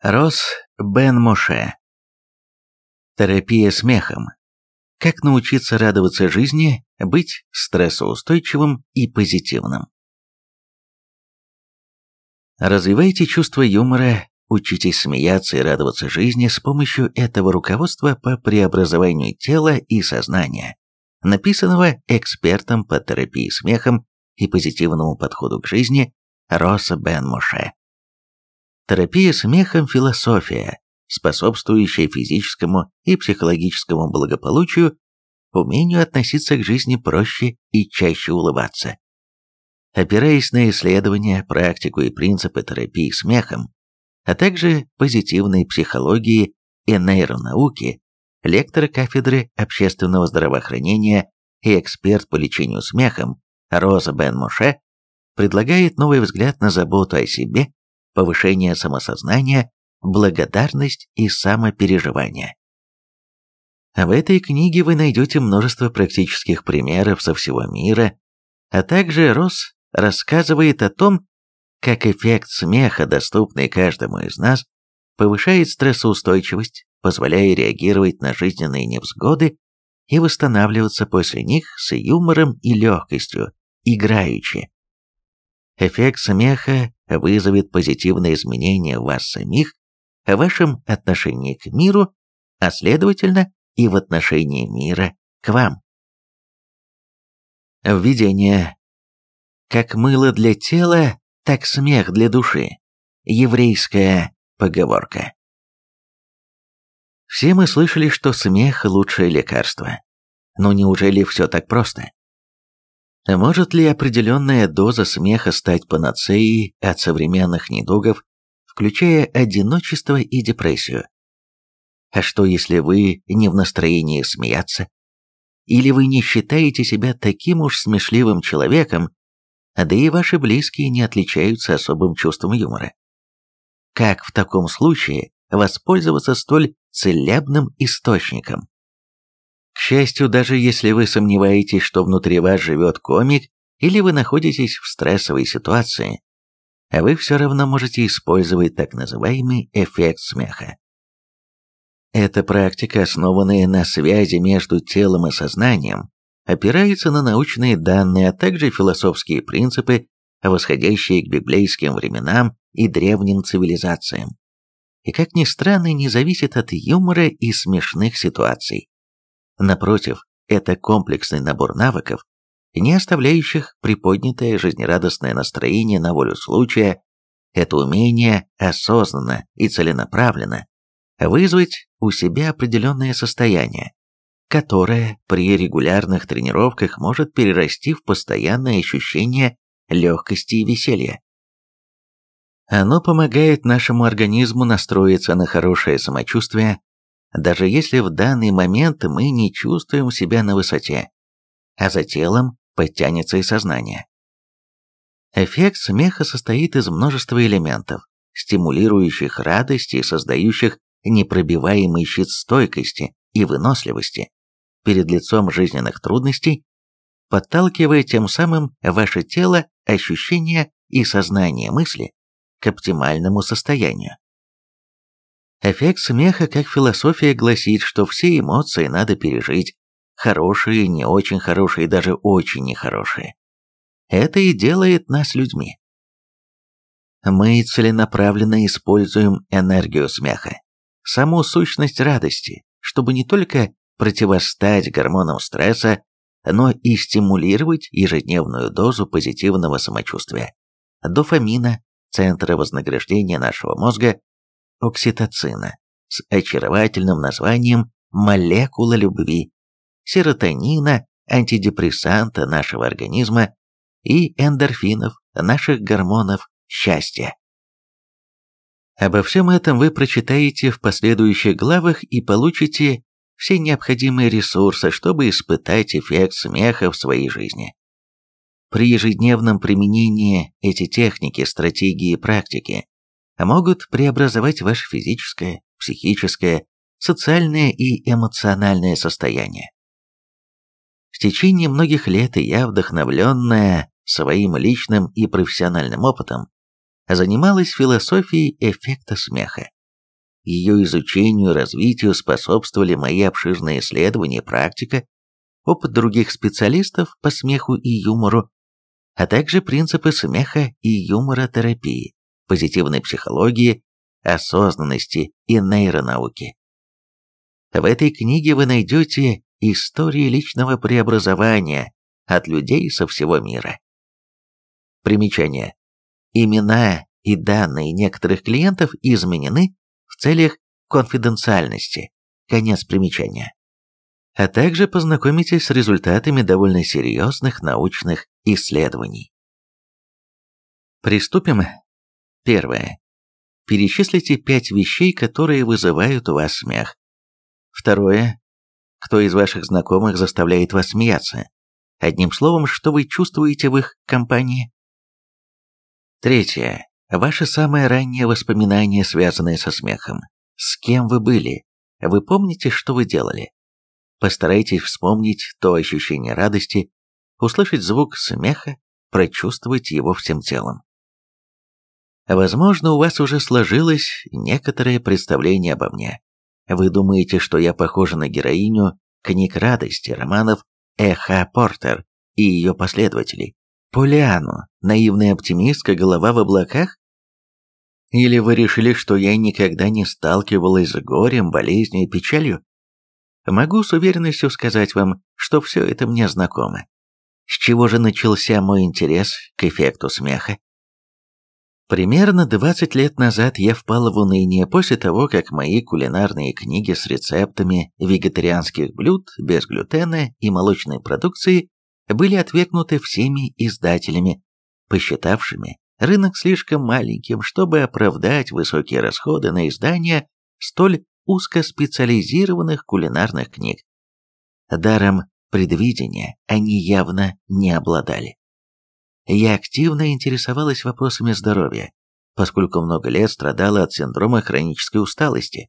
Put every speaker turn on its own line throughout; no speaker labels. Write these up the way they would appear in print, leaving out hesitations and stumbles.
Росс Бен Моше. Терапия смехом. Как научиться радоваться жизни, быть стрессоустойчивым и позитивным. Развивайте чувство юмора, учитесь смеяться и радоваться жизни с помощью этого руководства по преобразованию тела и сознания, написанного экспертом по терапии смехом и позитивному подходу к жизни Росса Бен Моше. Терапия смехом – философия, способствующая физическому и психологическому благополучию, умению относиться к жизни проще и чаще улыбаться. Опираясь на исследования, практику и принципы терапии смехом, а также позитивной психологии и нейронауки, лектор кафедры общественного здравоохранения и эксперт по лечению смехом Росс Бен Моше предлагает новый взгляд на заботу о себе, повышение самосознания, благодарность и самопереживание. В этой книге вы найдете множество практических примеров со всего мира, а также Росс рассказывает о том, как эффект смеха, доступный каждому из нас, повышает стрессоустойчивость, позволяя реагировать на жизненные невзгоды и восстанавливаться после них с юмором и легкостью, играючи. Эффект смеха вызовет позитивные изменения в вас самих, в вашем отношении к миру, а следовательно и в отношении мира к вам. Введение. Как мыло для тела, так смех для души. Еврейская поговорка. Все мы слышали, что смех – лучшее лекарство. Но неужели все так просто? Может ли определенная доза смеха стать панацеей от современных недугов, включая одиночество и депрессию? А что, если вы не в настроении смеяться? Или вы не считаете себя таким уж смешливым человеком, да и ваши близкие не отличаются особым чувством юмора? Как в таком случае воспользоваться столь целебным источником? К счастью, даже если вы сомневаетесь, что внутри вас живет комик, или вы находитесь в стрессовой ситуации, вы все равно можете использовать так называемый эффект смеха. Эта практика, основанная на связи между телом и сознанием, опирается на научные данные, а также философские принципы, восходящие к библейским временам и древним цивилизациям. И, как ни странно, не зависит от юмора и смешных ситуаций. Напротив, это комплексный набор навыков, не оставляющих приподнятое жизнерадостное настроение на волю случая, это умение осознанно и целенаправленно вызвать у себя определенное состояние, которое при регулярных тренировках может перерасти в постоянное ощущение легкости и веселья. Оно помогает нашему организму настроиться на хорошее самочувствие, даже если в данный момент мы не чувствуем себя на высоте, а за телом подтянется и сознание. Эффект смеха состоит из множества элементов, стимулирующих радость и создающих непробиваемый щит стойкости и выносливости перед лицом жизненных трудностей, подталкивая тем самым ваше тело, ощущения и сознание мысли к оптимальному состоянию. Эффект смеха как философия гласит, что все эмоции надо пережить, хорошие, не очень хорошие, даже очень нехорошие. Это и делает нас людьми. Мы целенаправленно используем энергию смеха, саму сущность радости, чтобы не только противостать гормонам стресса, но и стимулировать ежедневную дозу позитивного самочувствия, дофамина, центра вознаграждения нашего мозга, окситоцина, с очаровательным названием «молекула любви», серотонина, антидепрессанта нашего организма и эндорфинов, наших гормонов счастья. Обо всем этом вы прочитаете в последующих главах и получите все необходимые ресурсы, чтобы испытать эффект смеха в своей жизни. При ежедневном применении эти техники, стратегии и практики могут преобразовать ваше физическое, психическое, социальное и эмоциональное состояние. В течение многих лет я, вдохновленная своим личным и профессиональным опытом, занималась философией эффекта смеха. ее изучению и развитию способствовали мои обширные исследования и практика, опыт других специалистов по смеху и юмору, а также принципы смеха и юморотерапии, позитивной психологии, осознанности и нейронауки. В этой книге вы найдете истории личного преобразования от людей со всего мира. Примечание. Имена и данные некоторых клиентов изменены в целях конфиденциальности. Конец примечания. А также познакомитесь с результатами довольно серьезных научных исследований. Приступим. Первое. Перечислите 5 вещей, которые вызывают у вас смех. Второе. Кто из ваших знакомых заставляет вас смеяться? Одним словом, что вы чувствуете в их компании? Третье. Ваше самое раннее воспоминание, связанное со смехом. С кем вы были? Вы помните, что вы делали? Постарайтесь вспомнить то ощущение радости, услышать звук смеха, прочувствовать его всем телом. Возможно, у вас уже сложилось некоторое представление обо мне. Вы думаете, что я похожа на героиню книг радости, романов Э.Х. Портер и ее последователей, Поллианну, наивная оптимистка, голова в облаках? Или вы решили, что я никогда не сталкивалась с горем, болезнью и печалью? Могу с уверенностью сказать вам, что все это мне знакомо. С чего же начался мой интерес к эффекту смеха? Примерно 20 лет назад я впала в уныние после того, как мои кулинарные книги с рецептами вегетарианских блюд без глютена и молочной продукции были отвергнуты всеми издателями, посчитавшими рынок слишком маленьким, чтобы оправдать высокие расходы на издание столь узкоспециализированных кулинарных книг. Даром предвидения они явно не обладали. Я активно интересовалась вопросами здоровья, поскольку много лет страдала от синдрома хронической усталости.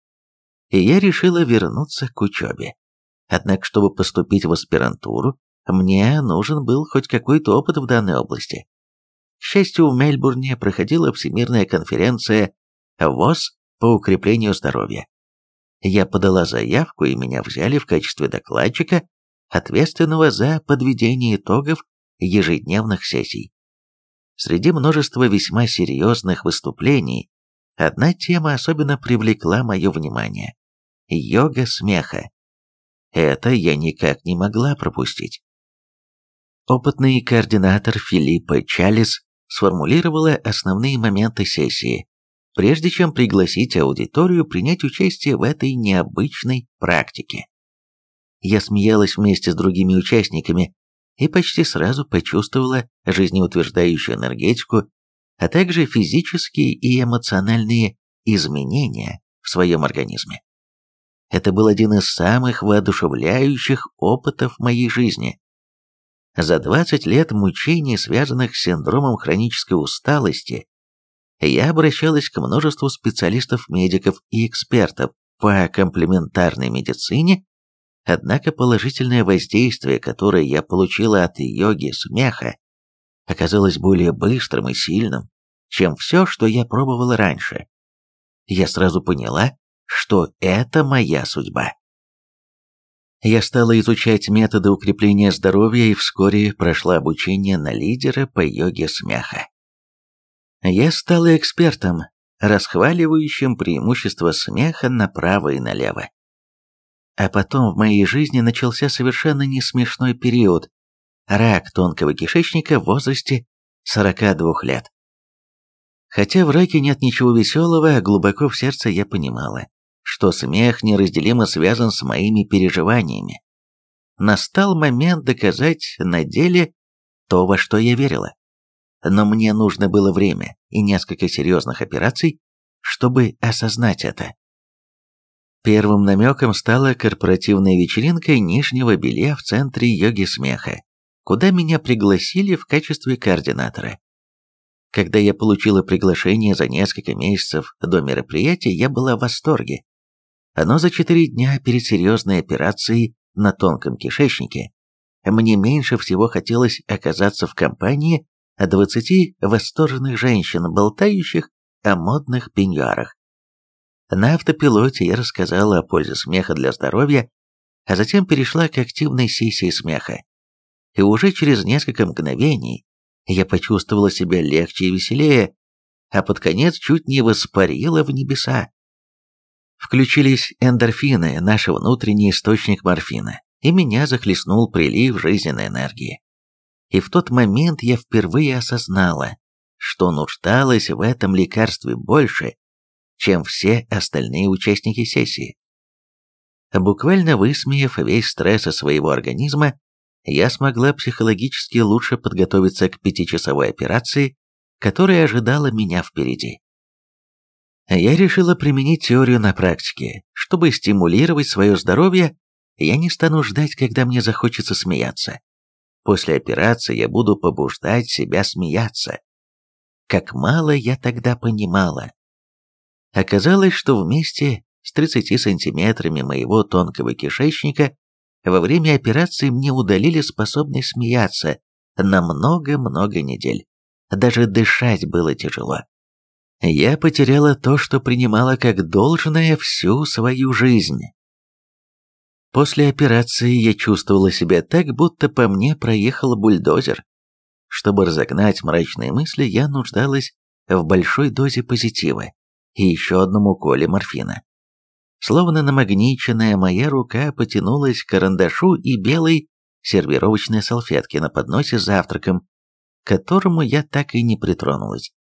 И я решила вернуться к учебе. Однако, чтобы поступить в аспирантуру, мне нужен был хоть какой-то опыт в данной области. К счастью, в Мельбурне проходила Всемирная конференция ВОЗ по укреплению здоровья. Я подала заявку, и меня взяли в качестве докладчика, ответственного за подведение итогов ежедневных сессий. Среди множества весьма серьезных выступлений одна тема особенно привлекла мое внимание – йога смеха. Это я никак не могла пропустить. Опытный координатор Филиппа Чалис сформулировала основные моменты сессии, прежде чем пригласить аудиторию принять участие в этой необычной практике. Я смеялась вместе с другими участниками и почти сразу почувствовала жизнеутверждающую энергетику, а также физические и эмоциональные изменения в своем организме. Это был один из самых воодушевляющих опытов моей жизни. За 20 лет мучений, связанных с синдромом хронической усталости, я обращалась к множеству специалистов-медиков и экспертов по комплементарной медицине, однако положительное воздействие, которое я получила от йоги смеха, оказалось более быстрым и сильным, чем все, что я пробовала раньше. Я сразу поняла, что это моя судьба. Я стала изучать методы укрепления здоровья и вскоре прошла обучение на лидера по йоге смеха. Я стала экспертом, расхваливающим преимущества смеха направо и налево. А потом в моей жизни начался совершенно не смешной период – рак тонкого кишечника в возрасте 42 лет. Хотя в раке нет ничего веселого, глубоко в сердце я понимала, что смех неразделимо связан с моими переживаниями. Настал момент доказать на деле то, во что я верила. Но мне нужно было время и несколько серьезных операций, чтобы осознать это. Первым намеком стала корпоративная вечеринка нижнего белья в центре йоги смеха, куда меня пригласили в качестве координатора. Когда я получила приглашение за несколько месяцев до мероприятия, я была в восторге. Но за 4 дня перед серьезной операцией на тонком кишечнике мне меньше всего хотелось оказаться в компании 20 восторженных женщин, болтающих о модных пеньюарах. На автопилоте я рассказала о пользе смеха для здоровья, а затем перешла к активной сессии смеха. И уже через несколько мгновений я почувствовала себя легче и веселее, а под конец чуть не воспарила в небеса. Включились эндорфины, наш внутренний источник морфина, и меня захлестнул прилив жизненной энергии. И в тот момент я впервые осознала, что нуждалась в этом лекарстве больше, чем все остальные участники сессии. Буквально высмеяв весь стресс из своего организма, я смогла психологически лучше подготовиться к 5-часовой операции, которая ожидала меня впереди. Я решила применить теорию на практике. Чтобы стимулировать свое здоровье, я не стану ждать, когда мне захочется смеяться. После операции я буду побуждать себя смеяться. Как мало я тогда понимала. Оказалось, что вместе с 30 сантиметрами моего тонкого кишечника во время операции мне удалили способность смеяться на много-много недель. Даже дышать было тяжело. Я потеряла то, что принимала как должное всю свою жизнь. После операции я чувствовала себя так, будто по мне проехал бульдозер. Чтобы разогнать мрачные мысли, я нуждалась в большой дозе позитива и еще одном уколе морфина. Словно намагниченная, моя рука потянулась к карандашу и белой сервировочной салфетке на подносе с завтраком, к которому я так и не притронулась.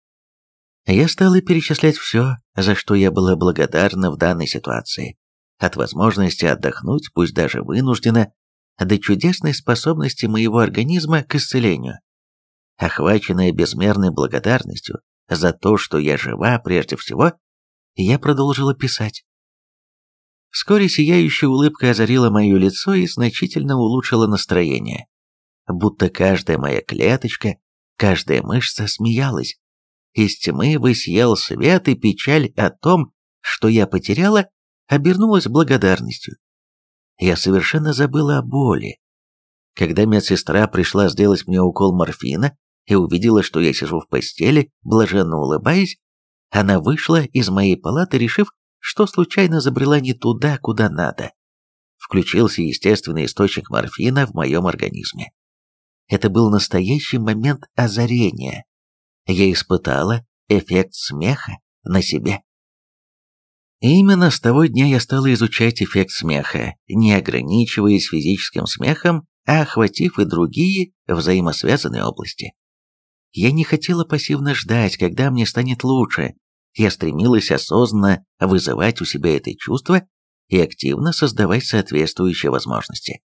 Я стала перечислять все, за что я была благодарна в данной ситуации. От возможности отдохнуть, пусть даже вынужденно, до чудесной способности моего организма к исцелению. Охваченная безмерной благодарностью за то, что я жива прежде всего, я продолжила писать. Вскоре сияющая улыбка озарила мое лицо и значительно улучшила настроение. Будто каждая моя клеточка, каждая мышца смеялась. Из тьмы высиял свет, и печаль о том, что я потеряла, обернулась благодарностью. Я совершенно забыла о боли. Когда медсестра пришла сделать мне укол морфина и увидела, что я сижу в постели, блаженно улыбаясь, она вышла из моей палаты, решив, что случайно забрела не туда, куда надо. Включился естественный источник морфина в моем организме. Это был настоящий момент озарения. Я испытала эффект смеха на себе. И именно с того дня я стала изучать эффект смеха, не ограничиваясь физическим смехом, а охватив и другие взаимосвязанные области. Я не хотела пассивно ждать, когда мне станет лучше. Я стремилась осознанно вызывать у себя это чувство и активно создавать соответствующие возможности.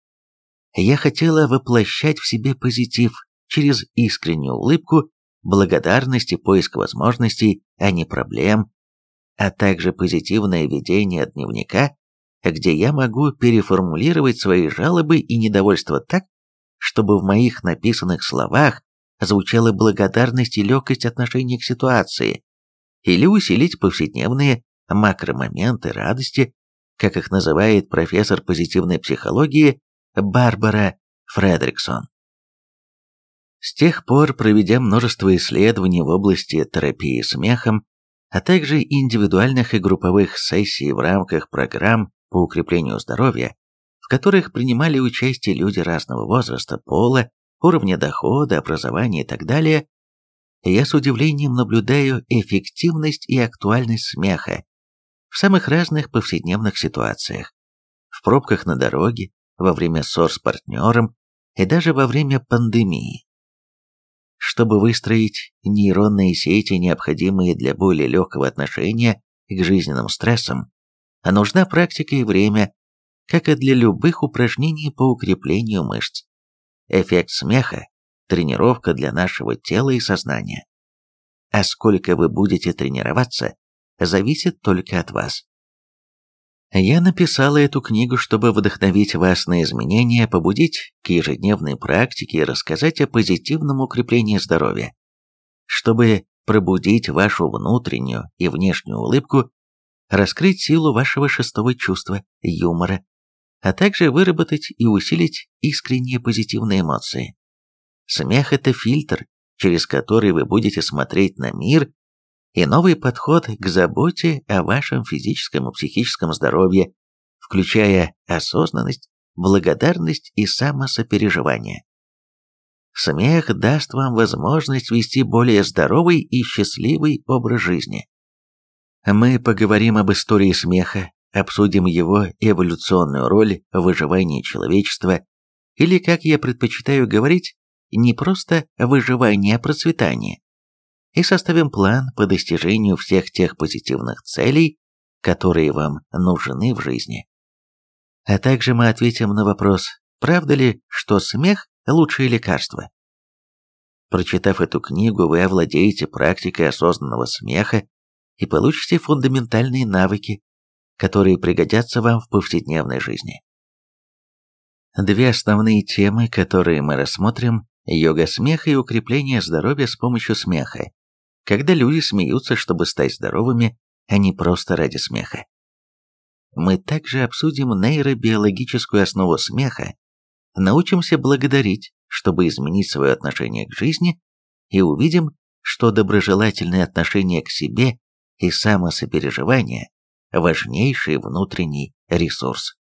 Я хотела воплощать в себе позитив через искреннюю улыбку, благодарность и поиск возможностей, а не проблем, а также позитивное ведение дневника, где я могу переформулировать свои жалобы и недовольство так, чтобы в моих написанных словах звучала благодарность и легкость отношения к ситуации, или усилить повседневные макромоменты радости, как их называет профессор позитивной психологии Барбара Фредриксон. С тех пор, проведя множество исследований в области терапии смехом, а также индивидуальных и групповых сессий в рамках программ по укреплению здоровья, в которых принимали участие люди разного возраста, пола, уровня дохода, образования и так далее, я с удивлением наблюдаю эффективность и актуальность смеха в самых разных повседневных ситуациях, в пробках на дороге, во время ссор с партнером и даже во время пандемии. Чтобы выстроить нейронные сети, необходимые для более легкого отношения к жизненным стрессам, нужна практика и время, как и для любых упражнений по укреплению мышц. Эффект смеха – тренировка для нашего тела и сознания. А сколько вы будете тренироваться, зависит только от вас. Я написала эту книгу, чтобы вдохновить вас на изменения, побудить к ежедневной практике и рассказать о позитивном укреплении здоровья. Чтобы пробудить вашу внутреннюю и внешнюю улыбку, раскрыть силу вашего шестого чувства, юмора, а также выработать и усилить искренние позитивные эмоции. Смех – это фильтр, через который вы будете смотреть на мир и новый подход к заботе о вашем физическом и психическом здоровье, включая осознанность, благодарность и самосопереживание. Смех даст вам возможность вести более здоровый и счастливый образ жизни. Мы поговорим об истории смеха, обсудим его эволюционную роль в выживании человечества, или, как я предпочитаю говорить, не просто выживание, а процветание, и составим план по достижению всех тех позитивных целей, которые вам нужны в жизни. А также мы ответим на вопрос, правда ли, что смех – лучшее лекарство. Прочитав эту книгу, вы овладеете практикой осознанного смеха и получите фундаментальные навыки, которые пригодятся вам в повседневной жизни. Две основные темы, которые мы рассмотрим – йога смеха и укрепление здоровья с помощью смеха, когда люди смеются, чтобы стать здоровыми, а не просто ради смеха. Мы также обсудим нейробиологическую основу смеха, научимся благодарить, чтобы изменить свое отношение к жизни, и увидим, что доброжелательное отношение к себе и самосопереживание – важнейший внутренний ресурс.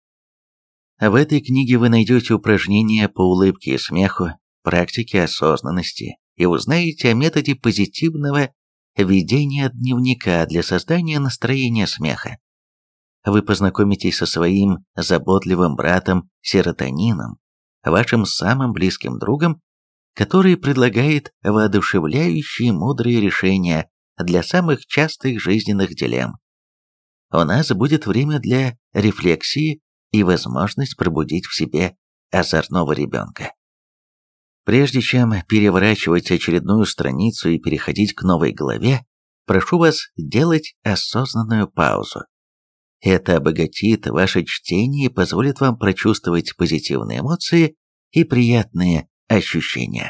В этой книге вы найдете упражнения по улыбке и смеху, практики осознанности и узнаете о методе позитивного ведения дневника для создания настроения смеха. Вы познакомитесь со своим заботливым братом серотонином, вашим самым близким другом, который предлагает воодушевляющие мудрые решения для самых частых жизненных дилемм. У нас будет время для рефлексии и возможность пробудить в себе озорного ребенка. Прежде чем переворачивать очередную страницу и переходить к новой главе, прошу вас делать осознанную паузу. Это обогатит ваше чтение и позволит вам прочувствовать позитивные эмоции и приятные ощущения.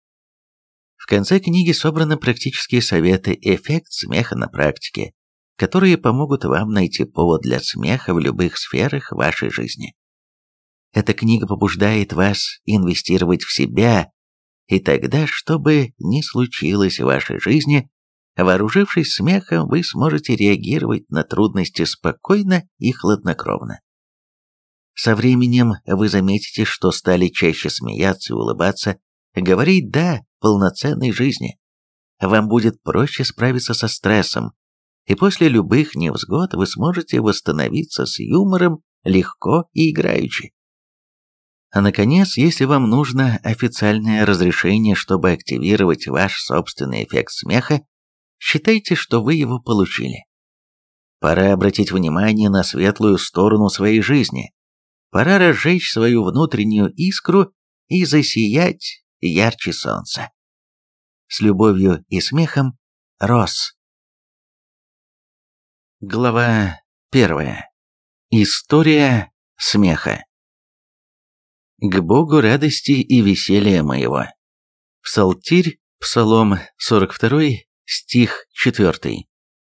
В конце книги собраны практические советы «Эффект смеха на практике», которые помогут вам найти повод для смеха в любых сферах вашей жизни. Эта книга побуждает вас инвестировать в себя, и тогда, что бы ни случилось в вашей жизни, вооружившись смехом, вы сможете реагировать на трудности спокойно и хладнокровно. Со временем вы заметите, что стали чаще смеяться и улыбаться, говорить «да» полноценной жизни. Вам будет проще справиться со стрессом, и после любых невзгод вы сможете восстановиться с юмором легко и играючи. А наконец, если вам нужно официальное разрешение, чтобы активировать ваш собственный эффект смеха, считайте, что вы его получили. Пора обратить внимание на светлую сторону своей жизни. Пора разжечь свою внутреннюю искру и засиять ярче солнца. С любовью и смехом, Росс. Глава 1. История смеха. К Богу радости и веселья моего. Псалтирь, Псалом 42, стих 4.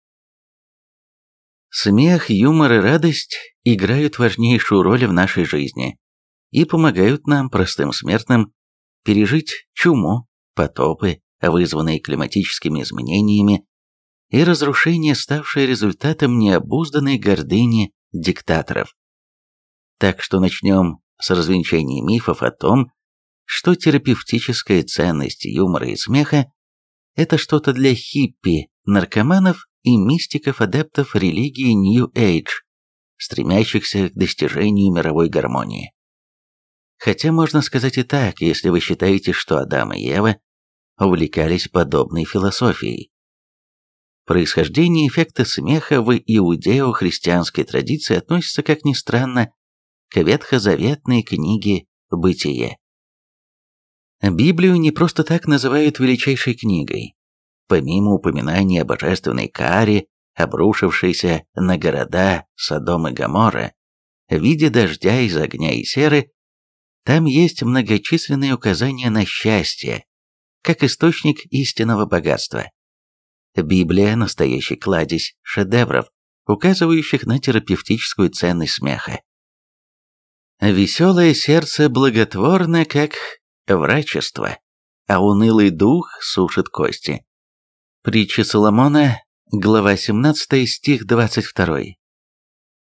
Смех, юмор и радость играют важнейшую роль в нашей жизни и помогают нам, простым смертным, пережить чуму, потопы, вызванные климатическими изменениями, и разрушение, ставшее результатом необузданной гордыни диктаторов. Так что начнем с развенчания мифов о том, что терапевтическая ценность юмора и смеха – это что-то для хиппи, наркоманов и мистиков-адептов религии New Age, стремящихся к достижению мировой гармонии. Хотя можно сказать и так, если вы считаете, что Адам и Ева увлекались подобной философией. Происхождение эффекта смеха в иудео-христианской традиции относится, как ни странно, к ветхозаветной книге «Бытие». Библию не просто так называют величайшей книгой. Помимо упоминания о божественной каре, обрушившейся на города Содом и Гоморра в виде дождя из огня и серы, там есть многочисленные указания на счастье, как источник истинного богатства. Библия – настоящий кладезь шедевров, указывающих на терапевтическую ценность смеха. Веселое сердце благотворно, как врачество, а унылый дух сушит кости. Притчи Соломона, глава 17, стих 22.